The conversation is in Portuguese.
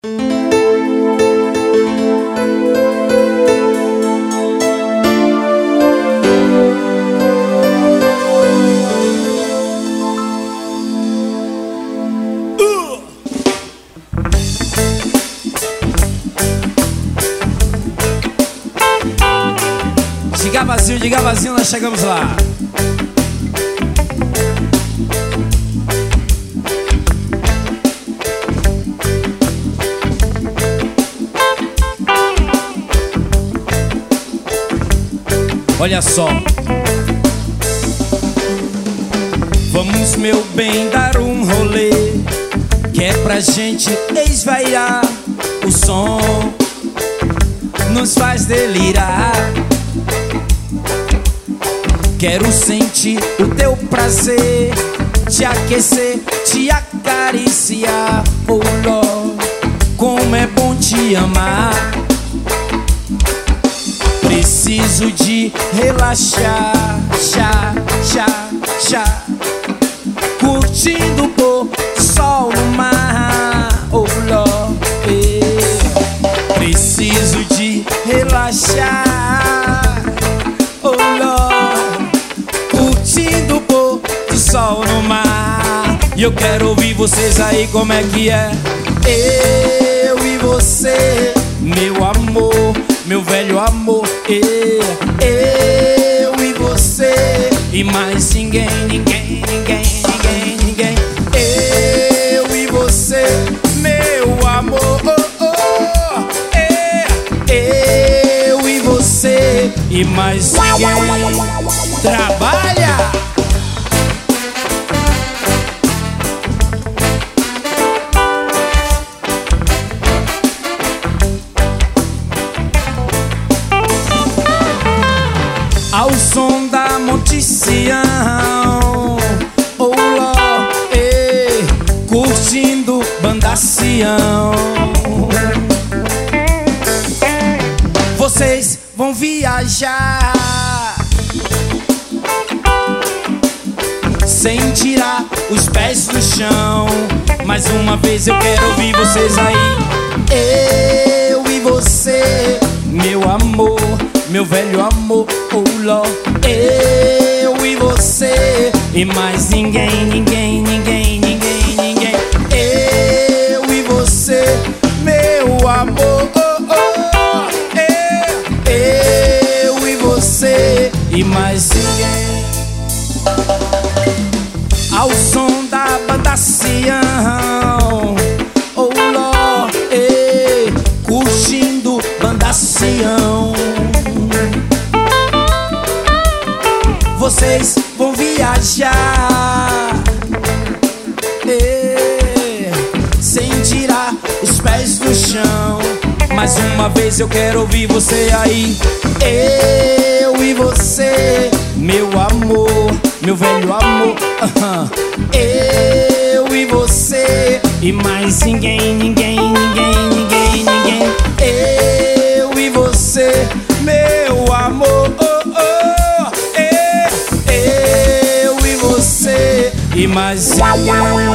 Diga vazio, nós chegamos lá. Olha só. Vamos, meu bem, dar um rolê, que é pra gente esvaiar. O som nos faz delirar. Quero sentir o teu prazer, te aquecer, te acariciar. Oh Lord, como é bom te amar. Preciso de relaxar, chá, chá, chá, curtindo o pôr do sol no mar. Oh Lord, preciso de relaxar. Oh Lord, curtindo o pôr do sol no mar. E eu quero ouvir vocês aí, como é que é? Eu e você, meu amor, meu velho amor. Eu e você, e mais ninguém, ninguém, ninguém, ninguém, ninguém. Eu e você, meu amor. Eu e você, e mais ninguém. Trabalha! Ao som da Monte Sião, oh Lord, curtindo Banda Sião. Vocês vão viajar sem tirar os pés do chão. Mais uma vez eu quero ouvir vocês aí. Eu e você, meu amor, meu velho amor. Oh Lord, eu e você, e mais ninguém, ninguém, ninguém, ninguém, ninguém. Eu e você, meu amor. Eu e você, e mais ninguém. Ao som da Banda Sião, oh Lord, curtindo Banda Sião. Vocês vão viajar sem tirar os pés do chão. Mais uma vez eu quero ouvir você aí. Eu e você, meu amor, meu velho amor. Eu e você, e mais ninguém, ninguém, ninguém, ninguém, ninguém. Eu e você, meu amor. Eu e você, e mais ninguém.